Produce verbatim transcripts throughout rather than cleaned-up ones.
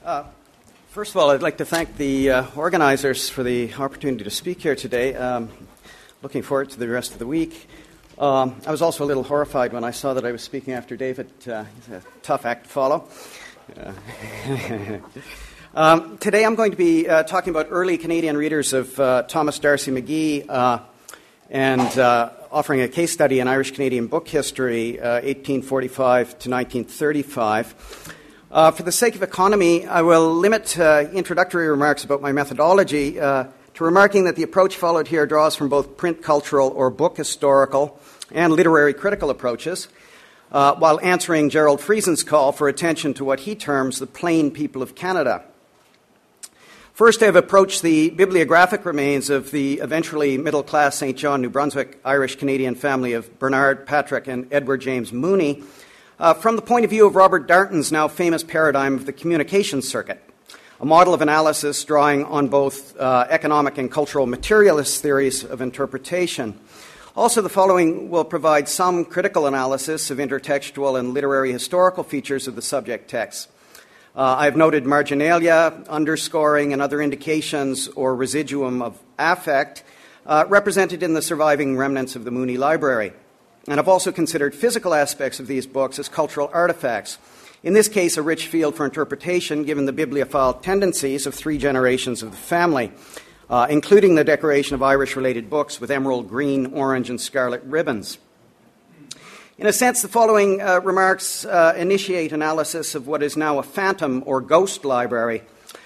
Uh, first of all, I'd like to thank the uh, organizers for the opportunity to speak here today. Um, looking forward to the rest of the week. Um, I was also a little horrified when I saw that I was speaking after David. Uh, he's a tough act to follow. Uh, um, today I'm going to be uh, talking about early Canadian readers of uh, Thomas D'Arcy McGee uh, and uh, offering a case study in Irish-Canadian book history, uh, eighteen forty-five to nineteen thirty-five. Uh, for the sake of economy, I will limit uh, introductory remarks about my methodology uh, to remarking that the approach followed here draws from both print cultural or book historical and literary critical approaches, uh, while answering Gerald Friesen's call for attention to what he terms the plain people of Canada. First, I have approached the bibliographic remains of the eventually middle-class Saint John, New Brunswick, Irish-Canadian family of Bernard, Patrick, and Edward James Mooney, Uh, from the point of view of Robert Darnton's now famous paradigm of the communications circuit, a model of analysis drawing on both uh, economic and cultural materialist theories of interpretation. Also, the following will provide some critical analysis of intertextual and literary historical features of the subject text. Uh, I have noted marginalia, underscoring, and other indications or residuum of affect uh, represented in the surviving remnants of the Mooney Library. And I've also considered physical aspects of these books as cultural artifacts. In this case, a rich field for interpretation given the bibliophile tendencies of three generations of the family, uh, including the decoration of Irish-related books with emerald green, orange, and scarlet ribbons. In a sense, the following uh, remarks uh, initiate analysis of what is now a phantom or ghost library.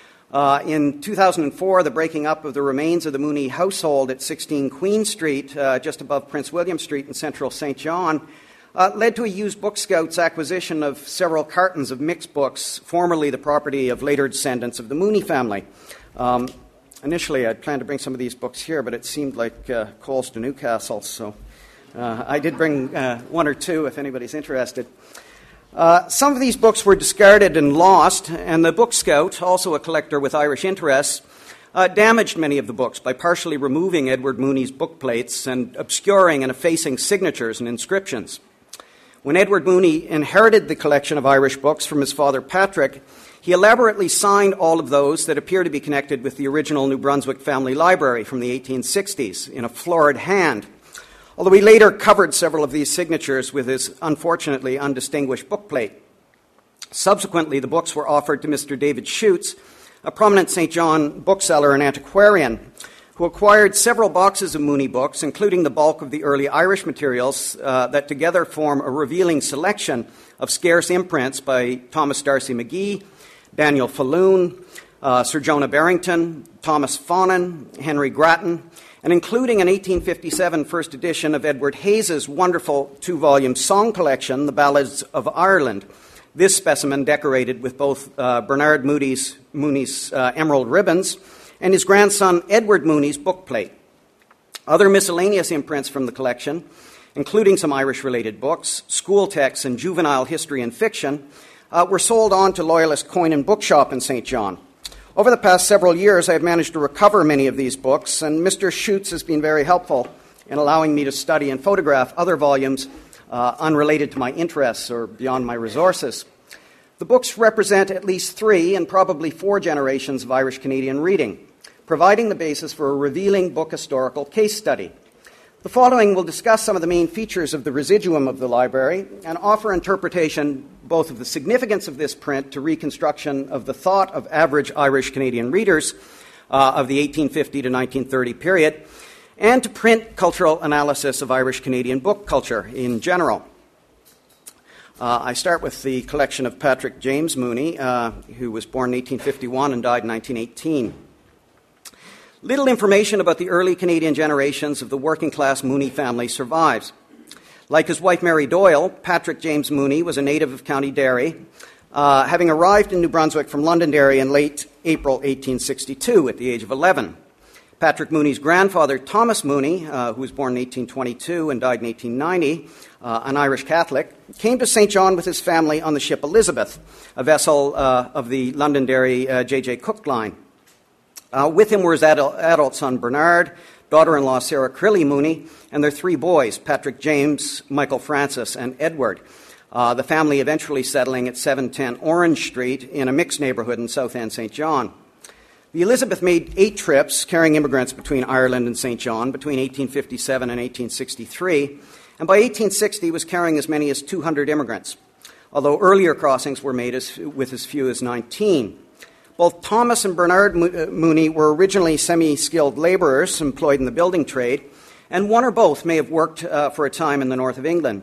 Uh, in two thousand four, the breaking up of the remains of the Mooney household at sixteen Queen Street, uh, just above Prince William Street in central Saint John, uh, led to a used book scout's acquisition of several cartons of mixed books, formerly the property of later descendants of the Mooney family. Um, initially, I'd planned to bring some of these books here, but it seemed like uh, calls to Newcastle, so uh, I did bring uh, one or two if anybody's interested. Uh, some of these books were discarded and lost, and the book scout, also a collector with Irish interests, uh, damaged many of the books by partially removing Edward Mooney's book plates and obscuring and effacing signatures and inscriptions. When Edward Mooney inherited the collection of Irish books from his father Patrick, he elaborately signed all of those that appear to be connected with the original New Brunswick family library from the eighteen sixties in a florid hand, although he later covered several of these signatures with his unfortunately undistinguished bookplate. Subsequently, the books were offered to Mister David Schutz, a prominent Saint John bookseller and antiquarian, who acquired several boxes of Mooney books, including the bulk of the early Irish materials uh, that together form a revealing selection of scarce imprints by Thomas D'Arcy McGee, Daniel Falloon, uh, Sir Jonah Barrington, Thomas Fawnin, Henry Grattan, and including an eighteen fifty-seven first edition of Edward Hayes's wonderful two-volume song collection, The Ballads of Ireland. This specimen decorated with both uh, Bernard Moody's, Mooney's uh, emerald ribbons and his grandson Edward Mooney's bookplate. Other miscellaneous imprints from the collection, including some Irish-related books, school texts, and juvenile history and fiction, uh, were sold on to Loyalist Coin and Bookshop in Saint John. Over the past several years, I have managed to recover many of these books, and Mister Schutz has been very helpful in allowing me to study and photograph other volumes uh, unrelated to my interests or beyond my resources. The books represent at least three and probably four generations of Irish-Canadian reading, providing the basis for a revealing book historical case study. The following will discuss some of the main features of the residuum of the library and offer interpretation both of the significance of this print to reconstruction of the thought of average Irish-Canadian readers uh, of the eighteen fifty to nineteen thirty period, and to print cultural analysis of Irish-Canadian book culture in general. Uh, I start with the collection of Patrick James Mooney, uh, who was born in eighteen fifty-one and died in nineteen eighteen. Little information about the early Canadian generations of the working-class Mooney family survives. Like his wife Mary Doyle, Patrick James Mooney was a native of County Derry, uh, having arrived in New Brunswick from Londonderry in late April eighteen sixty-two at the age of eleven. Patrick Mooney's grandfather, Thomas Mooney, uh, who was born in eighteen twenty-two and died in eighteen ninety, uh, an Irish Catholic, came to Saint John with his family on the ship Elizabeth, a vessel uh, of the Londonderry uh, J J Cook line. Uh, with him were his adult, adult son Bernard, daughter-in-law Sarah Crilly Mooney, and their three boys, Patrick James, Michael Francis, and Edward. uh, the family eventually settling at seven ten Orange Street in a mixed neighborhood in South End, Saint John. The Elizabeth made eight trips carrying immigrants between Ireland and Saint John between eighteen fifty-seven and eighteen sixty-three, and by eighteen sixty was carrying as many as two hundred immigrants, although earlier crossings were made as, with as few as nineteen. Both Thomas and Bernard Mooney were originally semi-skilled labourers employed in the building trade, and one or both may have worked uh, for a time in the north of England.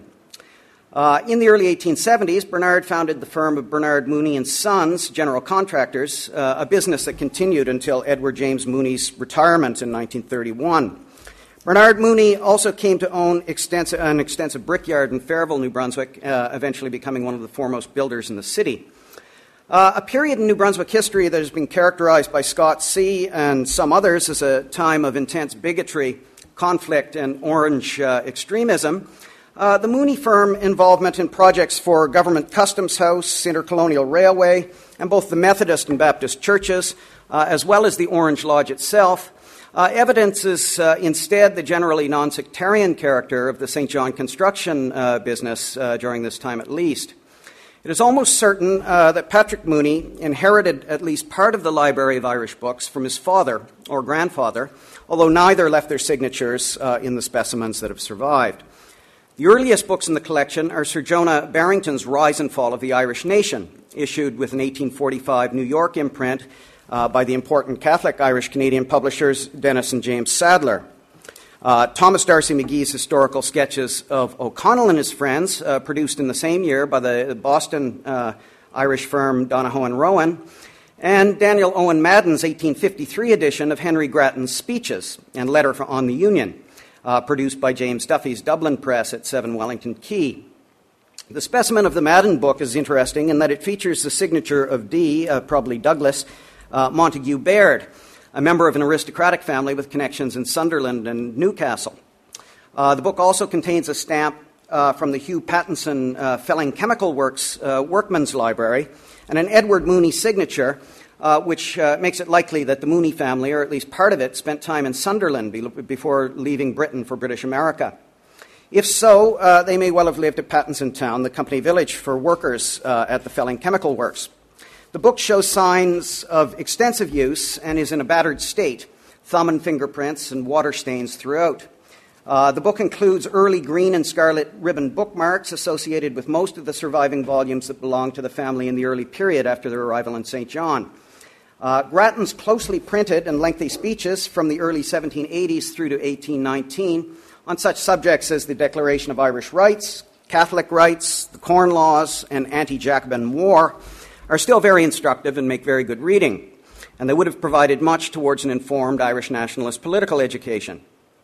Uh, in the early eighteen seventies, Bernard founded the firm of Bernard Mooney and Sons, General Contractors, uh, a business that continued until Edward James Mooney's retirement in nineteen thirty-one. Bernard Mooney also came to own extensive, an extensive brickyard in Fairville, New Brunswick, uh, eventually becoming one of the foremost builders in the city. Uh, a period in New Brunswick history that has been characterized by Scott C. and some others as a time of intense bigotry, conflict, and Orange uh, extremism. Uh, the Mooney firm involvement in projects for Government Customs House, Intercolonial Railway, and both the Methodist and Baptist churches, uh, as well as the Orange Lodge itself, uh, evidences uh, instead the generally non-sectarian character of the Saint John construction uh, business uh, during this time at least. It is almost certain uh, that Patrick Mooney inherited at least part of the Library of Irish Books from his father or grandfather, although neither left their signatures uh, in the specimens that have survived. The earliest books in the collection are Sir Jonah Barrington's Rise and Fall of the Irish Nation, issued with an eighteen forty-five New York imprint uh, by the important Catholic Irish-Canadian publishers Dennis and James Sadler. Uh, Thomas D'Arcy McGee's historical sketches of O'Connell and his friends, uh, produced in the same year by the Boston uh, Irish firm Donohoe and Rowan, and Daniel Owen Madden's eighteen fifty-three edition of Henry Grattan's Speeches and Letter on the Union, uh, produced by James Duffy's Dublin Press at seven Wellington Quay. The specimen of the Madden book is interesting in that it features the signature of D, uh, probably Douglas, uh, Montague Baird, a member of an aristocratic family with connections in Sunderland and Newcastle. Uh, the book also contains a stamp uh, from the Hugh Pattinson uh, Felling Chemical Works uh, Workman's Library and an Edward Mooney signature, uh, which uh, makes it likely that the Mooney family, or at least part of it, spent time in Sunderland be- before leaving Britain for British America. If so, uh, they may well have lived at Pattinson Town, the company village for workers uh, at the Felling Chemical Works. The book shows signs of extensive use and is in a battered state, thumb and fingerprints and water stains throughout. Uh, the book includes early green and scarlet ribbon bookmarks associated with most of the surviving volumes that belong to the family in the early period after their arrival in Saint John. Uh, Grattan's closely printed and lengthy speeches from the early seventeen eighties through to eighteen nineteen on such subjects as the Declaration of Irish Rights, Catholic Rights, the Corn Laws, and anti-Jacobin War are still very instructive and make very good reading, and they would have provided much towards an informed Irish nationalist political education.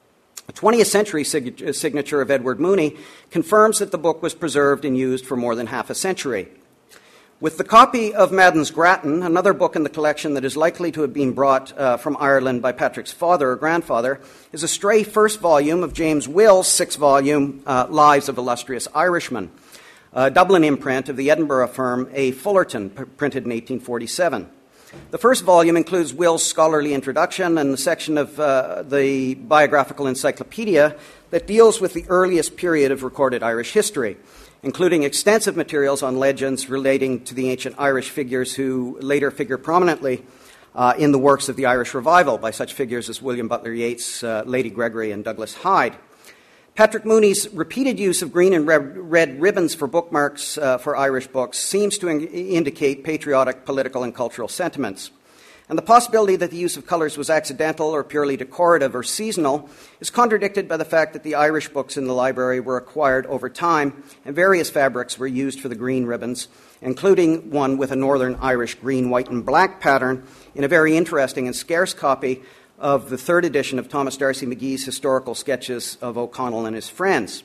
A twentieth century sig- signature of Edward Mooney confirms that the book was preserved and used for more than half a century. With the copy of Madden's Grattan, another book in the collection that is likely to have been brought uh, from Ireland by Patrick's father or grandfather is a stray first volume of James Will's six-volume uh, Lives of Illustrious Irishmen, a Dublin imprint of the Edinburgh firm A. Fullerton, p- printed in eighteen forty-seven. The first volume includes Will's scholarly introduction and the section of uh, the biographical encyclopedia that deals with the earliest period of recorded Irish history, including extensive materials on legends relating to the ancient Irish figures who later figure prominently uh, in the works of the Irish Revival by such figures as William Butler Yeats, uh, Lady Gregory, and Douglas Hyde. Patrick Mooney's repeated use of green and red, red ribbons for bookmarks uh, for Irish books seems to in- indicate patriotic, political, and cultural sentiments. And the possibility that the use of colours was accidental or purely decorative or seasonal is contradicted by the fact that the Irish books in the library were acquired over time, and various fabrics were used for the green ribbons, including one with a Northern Irish green, white, and black pattern in a very interesting and scarce copy of the third edition of Thomas D'Arcy McGee's historical sketches of O'Connell and his friends,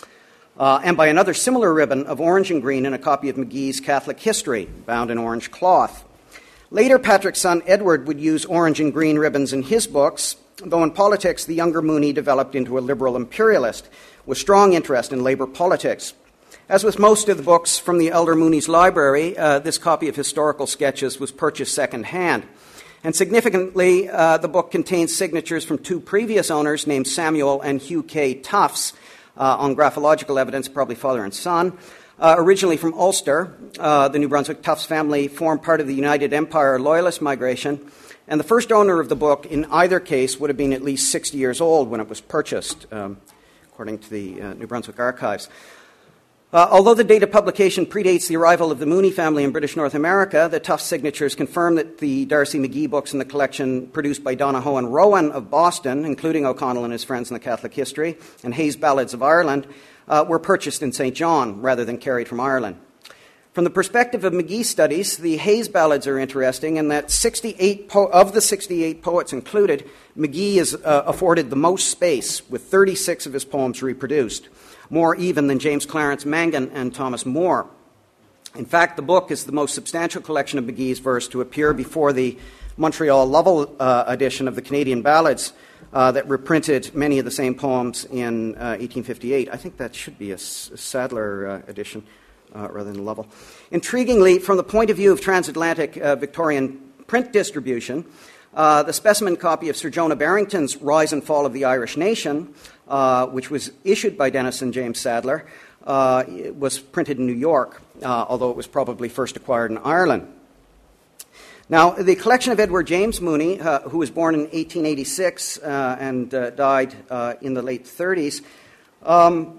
uh, and by another similar ribbon of orange and green in a copy of McGee's Catholic History, bound in orange cloth. Later, Patrick's son Edward would use orange and green ribbons in his books, though in politics the younger Mooney developed into a liberal imperialist with strong interest in labour politics. As with most of the books from the elder Mooney's library, uh, this copy of historical sketches was purchased second-hand. And significantly, uh, the book contains signatures from two previous owners named Samuel and Hugh K. Tufts uh, on graphological evidence, probably father and son, Uh, originally from Ulster, uh, the New Brunswick Tufts family formed part of the United Empire Loyalist migration, and the first owner of the book in either case would have been at least sixty years old when it was purchased, um, according to the uh, New Brunswick Archives. Uh, although the date of publication predates the arrival of the Mooney family in British North America, the Tufts signatures confirm that the D'Arcy McGee books in the collection produced by Donahoe and Rowan of Boston, including O'Connell and his friends in the Catholic History, and Hayes Ballads of Ireland, uh, were purchased in Saint John rather than carried from Ireland. From the perspective of McGee studies, the Hayes Ballads are interesting in that sixty-eight po- of the sixty-eight poets included, McGee is uh, afforded the most space, with thirty-six of his poems reproduced, more even than James Clarence Mangan and Thomas Moore. In fact, the book is the most substantial collection of McGee's verse to appear before the Montreal Lovell uh, edition of the Canadian Ballads uh, that reprinted many of the same poems in uh, eighteen fifty-eight. I think that should be a, S- a Sadler uh, edition uh, rather than Lovell. Intriguingly, from the point of view of transatlantic uh, Victorian print distribution, uh, the specimen copy of Sir Jonah Barrington's Rise and Fall of the Irish Nation, uh, which was issued by Dennis and James Sadler, uh, was printed in New York, uh, although it was probably first acquired in Ireland. Now, the collection of Edward James Mooney, uh, who was born in eighteen eighty-six uh, and uh, died uh, in the late thirties, um,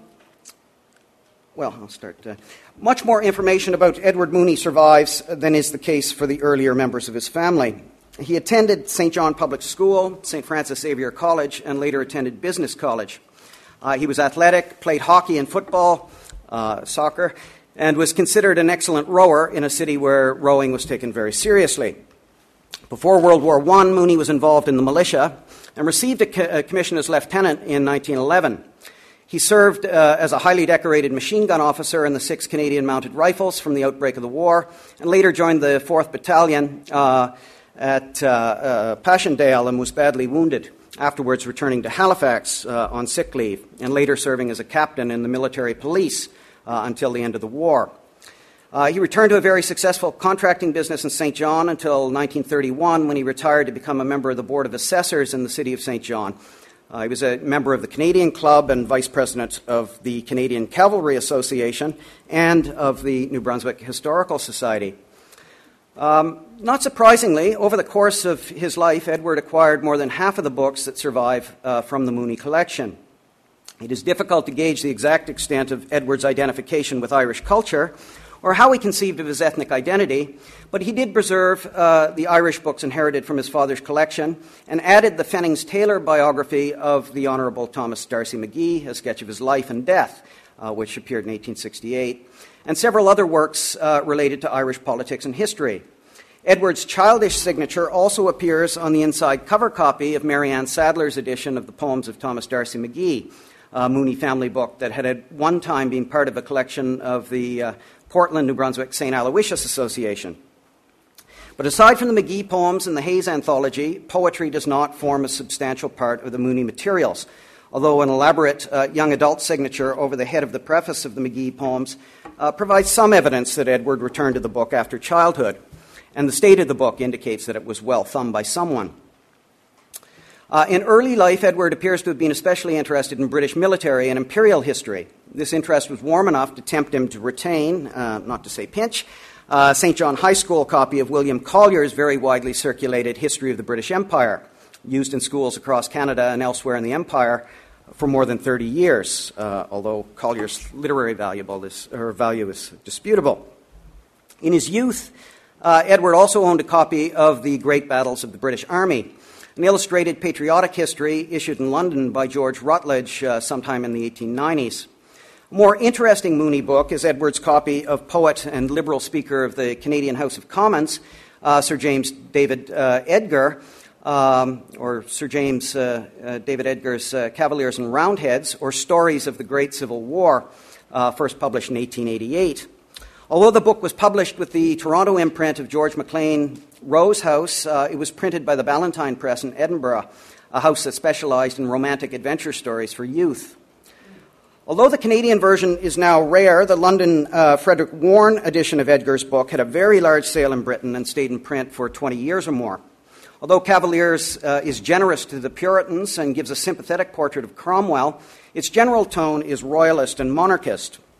well, I'll start. Uh, much more information about Edward Mooney survives than is the case for the earlier members of his family. He attended Saint John Public School, Saint Francis Xavier College, and later attended Business College. Uh, he was athletic, played hockey and football, uh, soccer, and was considered an excellent rower in a city where rowing was taken very seriously. Before World War One, Mooney was involved in the militia and received a, co- a commission as lieutenant in nineteen eleven. He served uh, as a highly decorated machine gun officer in the sixth Canadian Mounted Rifles from the outbreak of the war, and later joined the fourth Battalion uh, at uh, uh, Passchendaele and was badly wounded, afterwards returning to Halifax uh, on sick leave, and later serving as a captain in the military police uh, until the end of the war. Uh, he returned to a very successful contracting business in Saint John until nineteen thirty-one, when he retired to become a member of the Board of Assessors in the city of Saint John. Uh, he was a member of the Canadian Club and vice president of the Canadian Cavalry Association and of the New Brunswick Historical Society. Um, not surprisingly, over the course of his life, Edward acquired more than half of the books that survive uh, from the Mooney collection. It is difficult to gauge the exact extent of Edward's identification with Irish culture or how he conceived of his ethnic identity, but he did preserve uh, the Irish books inherited from his father's collection and added the Fennings-Taylor biography of the Honourable Thomas D'Arcy McGee, a sketch of his life and death, uh, which appeared in eighteen sixty-eight, and several other works uh, related to Irish politics and history. Edward's childish signature also appears on the inside cover copy of Mary Ann Sadler's edition of the Poems of Thomas D'Arcy McGee, a Mooney family book that had at one time been part of a collection of the uh, Portland, New Brunswick Saint Aloysius Association. But aside from the McGee poems and the Hayes anthology, poetry does not form a substantial part of the Mooney materials, although an elaborate uh, young adult signature over the head of the preface of the McGee poems uh, provides some evidence that Edward returned to the book after childhood, and the state of the book indicates that it was well thumbed by someone. Uh, in early life, Edward appears to have been especially interested in British military and imperial history. This interest was warm enough to tempt him to retain, uh, not to say pinch, uh, Saint John High School copy of William Collier's very widely circulated History of the British Empire, used in schools across Canada and elsewhere in the Empire for more than thirty years, uh, although Collier's literary valuable is, or value is disputable. In his youth, uh, Edward also owned a copy of the Great Battles of the British Army, an illustrated patriotic history issued in London by George Rutledge uh, sometime in the eighteen nineties. A more interesting Mooney book is Edward's copy of poet and Liberal Speaker of the Canadian House of Commons, uh, Sir James David uh, Edgar, um, or Sir James uh, uh, David Edgar's uh, Cavaliers and Roundheads, or Stories of the Great Civil War, uh, first published in eighteen eighty-eight. Although the book was published with the Toronto imprint of George MacLean Rose House, uh, it was printed by the Ballantine Press in Edinburgh, a house that specialized in romantic adventure stories for youth. Although the Canadian version is now rare, the London uh, Frederick Warne edition of Edgar's book had a very large sale in Britain and stayed in print for twenty years or more. Although Cavaliers uh, is generous to the Puritans and gives a sympathetic portrait of Cromwell, its general tone is royalist and monarchist.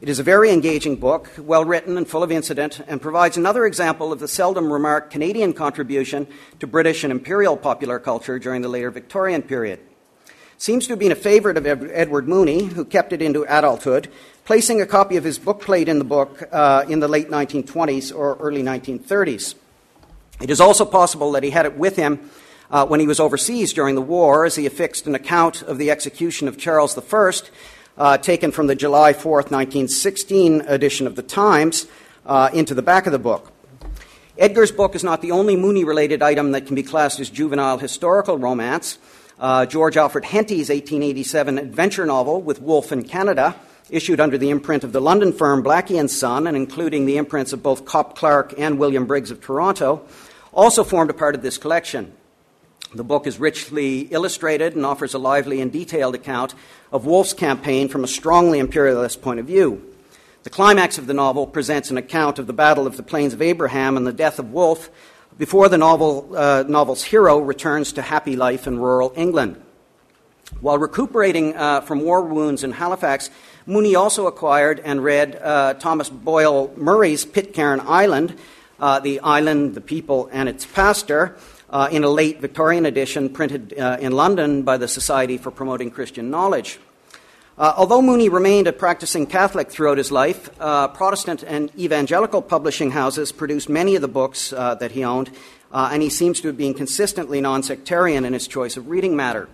It is a very engaging book, well-written and full of incident, and provides another example of the seldom remarked Canadian contribution to British and imperial popular culture during the later Victorian period. Seems to have been a favourite of Edward Mooney, who kept it into adulthood, placing a copy of his bookplate in the book uh, in the late nineteen twenties or early nineteen thirties. It is also possible that he had it with him uh, when he was overseas during the war, as he affixed an account of the execution of Charles the First, Uh, taken from the July fourth, nineteen sixteen edition of the Times, uh, into the back of the book. Edgar's book is not the only Mooney-related item that can be classed as juvenile historical romance. Uh, George Alfred Henty's eighteen eighty-seven adventure novel, With Wolfe in Canada, issued under the imprint of the London firm Blackie and Son, and including the imprints of both Cop Clark and William Briggs of Toronto, also formed a part of this collection. The book is richly illustrated and offers a lively and detailed account of Wolfe's campaign from a strongly imperialist point of view. The climax of the novel presents an account of the Battle of the Plains of Abraham and the death of Wolfe before the novel, uh, novel's hero returns to happy life in rural England. While recuperating uh, from war wounds in Halifax, Mooney also acquired and read uh, Thomas Boyle Murray's Pitcairn Island, uh, The Island, the People, and Its Pastor, Uh, in a late Victorian edition printed uh, in London by the Society for Promoting Christian Knowledge. Uh, although Mooney remained a practicing Catholic throughout his life, uh, Protestant and evangelical publishing houses produced many of the books uh, that he owned, uh, and he seems to have been consistently non-sectarian in his choice of reading matter.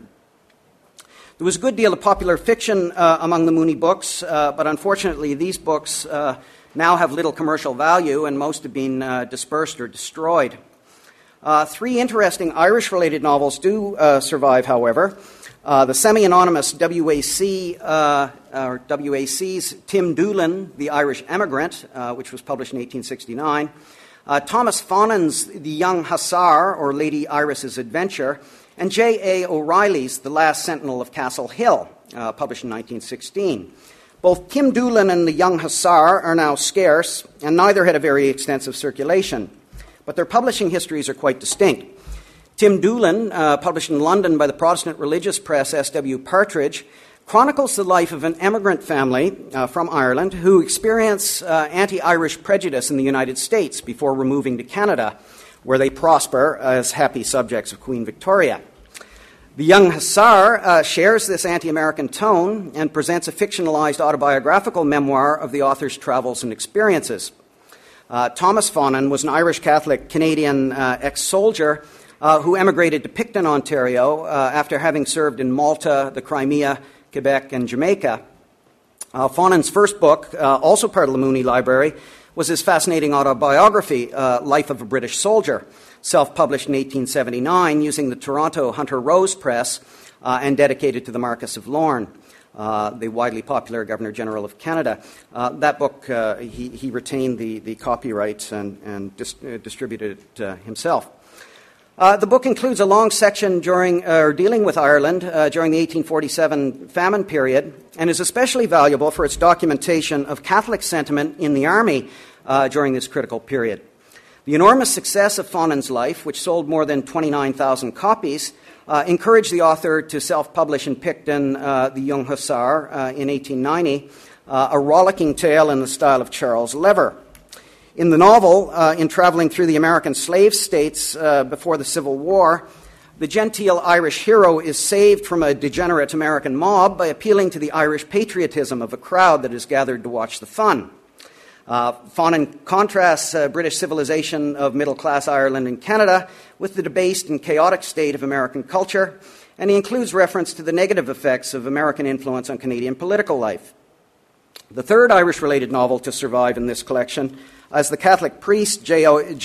There was a good deal of popular fiction uh, among the Mooney books, uh, but unfortunately these books uh, now have little commercial value, and most have been uh, dispersed or destroyed. Uh, three interesting Irish-related novels do uh, survive, however. Uh, the semi-anonymous W A C, uh, or W A C's Tim Doolin, The Irish Emigrant, uh, which was published in eighteen sixty-nine. Uh, Thomas Fonen's The Young Hussar, or Lady Iris's Adventure. And J A O'Reilly's The Last Sentinel of Castle Hill, uh, published in nineteen sixteen. Both Tim Doolin and The Young Hussar are now scarce, and neither had a very extensive circulation. But their publishing histories are quite distinct. Tim Doolin, uh, published in London by the Protestant religious press S W Partridge, chronicles the life of an emigrant family uh, from Ireland who experience uh, anti-Irish prejudice in the United States before removing to Canada, where they prosper as happy subjects of Queen Victoria. The Young Hussar uh, shares this anti-American tone and presents a fictionalized autobiographical memoir of the author's travels and experiences. Uh, Thomas Fonen was an Irish Catholic Canadian uh, ex-soldier uh, who emigrated to Picton, Ontario, uh, after having served in Malta, the Crimea, Quebec, and Jamaica. Uh, Fonen's first book, uh, also part of the Mooney Library, was his fascinating autobiography, uh, Life of a British Soldier, self-published in eighteen seventy-nine using the Toronto Hunter Rose Press uh, and dedicated to the Marquess of Lorne. Uh, the widely popular Governor-General of Canada. Uh, that book, uh, he, he retained the, the copyrights and, and dis- uh, distributed it uh, himself. Uh, the book includes a long section during, uh, dealing with Ireland uh, during the eighteen forty-seven famine period, and is especially valuable for its documentation of Catholic sentiment in the Army uh, during this critical period. The enormous success of Fonen's life, which sold more than twenty-nine thousand copies, Uh, encouraged the author to self-publish in Picton uh, The Young Hussar uh, in eighteen ninety, uh, a rollicking tale in the style of Charles Lever. In the novel, uh, in traveling through the American slave states uh, before the Civil War, the genteel Irish hero is saved from a degenerate American mob by appealing to the Irish patriotism of a crowd that is gathered to watch the fun. Uh, Fonen contrasts uh, British civilization of middle-class Ireland and Canada with the debased and chaotic state of American culture, and he includes reference to the negative effects of American influence on Canadian political life. The third Irish-related novel to survive in this collection is the Catholic priest J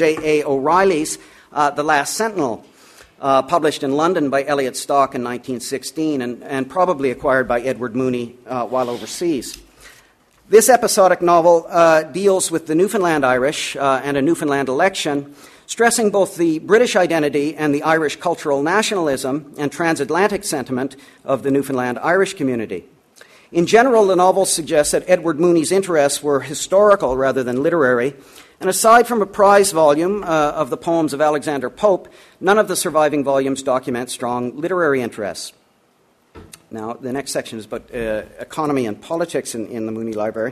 A O'Reilly's uh, The Last Sentinel, uh, published in London by Elliot Stock in nineteen sixteen and, and probably acquired by Edward Mooney uh, while overseas. This episodic novel uh, deals with the Newfoundland Irish uh, and a Newfoundland election, stressing both the British identity and the Irish cultural nationalism and transatlantic sentiment of the Newfoundland Irish community. In general, the novel suggests that Edward Mooney's interests were historical rather than literary, and aside from a prize volume uh, of the poems of Alexander Pope, none of the surviving volumes document strong literary interests. Now, the next section is about uh, economy and politics in, in the Mooney Library.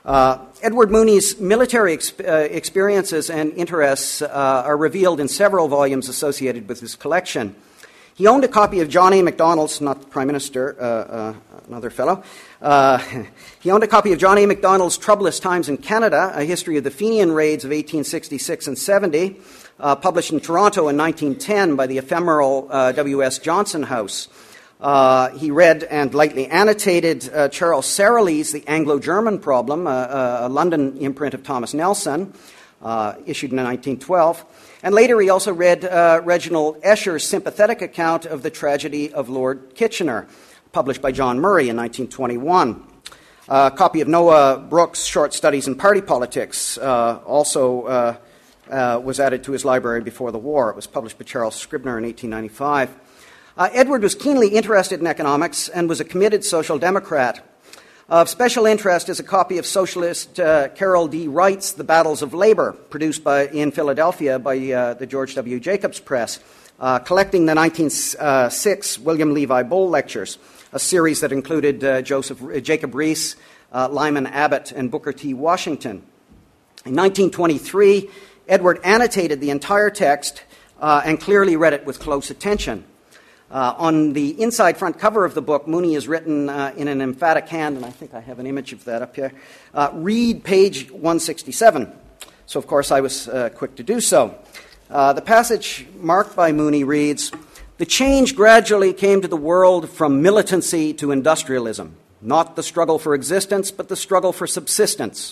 Uh, Edward Mooney's military exp- uh, experiences and interests uh, are revealed in several volumes associated with his collection. He owned a copy of John A. Macdonald's, not the Prime Minister, uh, uh, another fellow. Uh, he owned a copy of John A. Macdonald's Troublous Times in Canada, a history of the Fenian raids of eighteen sixty-six and seventy, uh, published in Toronto in nineteen ten by the ephemeral uh, W S Johnson House. Uh, he read and lightly annotated uh, Charles Sarrelly's The Anglo-German Problem, uh, a London imprint of Thomas Nelson, uh, issued in nineteen twelve. And later he also read uh, Reginald Escher's sympathetic account of the tragedy of Lord Kitchener, published by John Murray in nineteen twenty-one. Uh, a copy of Noah Brooks' Short Studies in Party Politics uh, also uh, uh, was added to his library before the war. It was published by Charles Scribner in eighteen ninety-five. Uh, Edward was keenly interested in economics and was a committed social democrat. Of special interest is a copy of socialist uh, Carroll D. Wright's The Battles of Labor, produced by, in Philadelphia by uh, the George W. Jacobs Press, uh, collecting the nineteen oh six William Levi Bull Lectures, a series that included uh, Joseph, uh, Jacob Riis, uh, Lyman Abbott, and Booker T. Washington. In nineteen twenty-three, Edward annotated the entire text uh, and clearly read it with close attention. Uh, on the inside front cover of the book, Mooney has written uh, in an emphatic hand, and I think I have an image of that up here, uh, read page one sixty-seven. So, of course, I was uh, quick to do so. Uh, the passage marked by Mooney reads, "The change gradually came to the world from militancy to industrialism, not the struggle for existence, but the struggle for subsistence.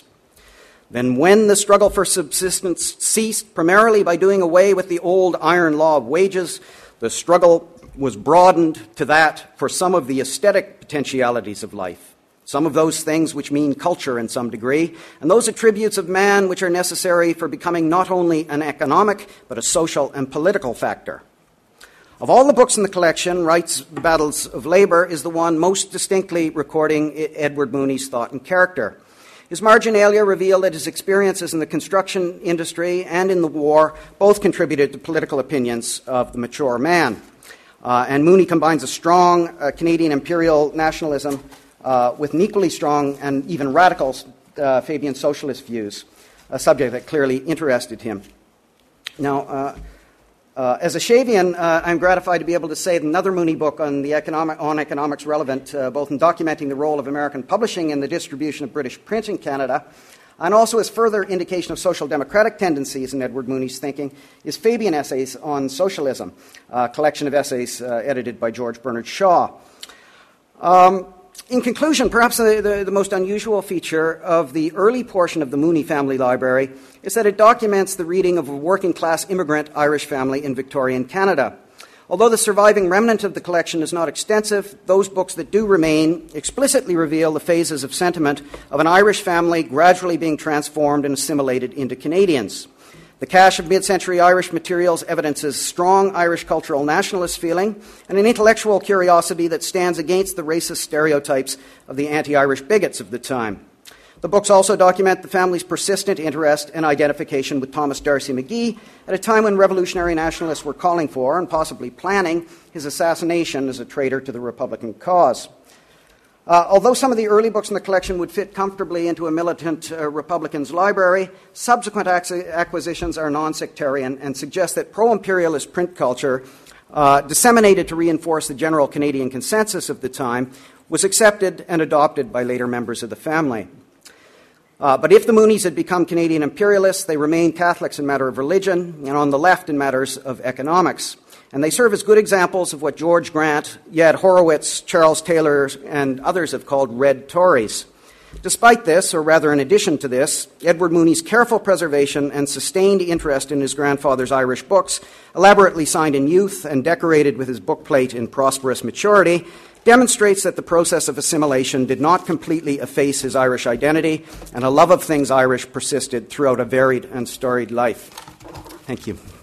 Then when the struggle for subsistence ceased, primarily by doing away with the old iron law of wages, the struggle was broadened to that for some of the aesthetic potentialities of life, some of those things which mean culture in some degree, and those attributes of man which are necessary for becoming not only an economic, but a social and political factor. Of all the books in the collection, Wright's The Battles of Labor is the one most distinctly recording Edward Mooney's thought and character. His marginalia reveal that his experiences in the construction industry and in the war both contributed to political opinions of the mature man. Uh, and Mooney combines a strong uh, Canadian imperial nationalism uh, with an equally strong and even radical uh, Fabian socialist views, a subject that clearly interested him. Now, uh, uh, as a Shavian, uh, I'm gratified to be able to say that another Mooney book on, the economic, on economics relevant, uh, both in documenting the role of American publishing in the distribution of British print in Canada, and also as further indication of social democratic tendencies in Edward Mooney's thinking, is Fabian Essays on Socialism, a collection of essays uh, edited by George Bernard Shaw. Um, in conclusion, perhaps the, the, the most unusual feature of the early portion of the Mooney family library is that it documents the reading of a working-class immigrant Irish family in Victorian Canada. Although the surviving remnant of the collection is not extensive, those books that do remain explicitly reveal the phases of sentiment of an Irish family gradually being transformed and assimilated into Canadians. The cache of mid-century Irish materials evidences strong Irish cultural nationalist feeling and an intellectual curiosity that stands against the racist stereotypes of the anti-Irish bigots of the time. The books also document the family's persistent interest and identification with Thomas D'Arcy McGee at a time when revolutionary nationalists were calling for and possibly planning his assassination as a traitor to the Republican cause. Uh, although some of the early books in the collection would fit comfortably into a militant uh, Republican's library, subsequent ac- acquisitions are non-sectarian and suggest that pro-imperialist print culture, uh, disseminated to reinforce the general Canadian consensus of the time, was accepted and adopted by later members of the family. Uh, but if the Mooneys had become Canadian imperialists, they remained Catholics in matter of religion and on the left in matters of economics. And they serve as good examples of what George Grant, Yad Horowitz, Charles Taylor, and others have called red Tories. Despite this, or rather in addition to this, Edward Mooney's careful preservation and sustained interest in his grandfather's Irish books, elaborately signed in youth and decorated with his bookplate in prosperous maturity, demonstrates that the process of assimilation did not completely efface his Irish identity, and a love of things Irish persisted throughout a varied and storied life. Thank you.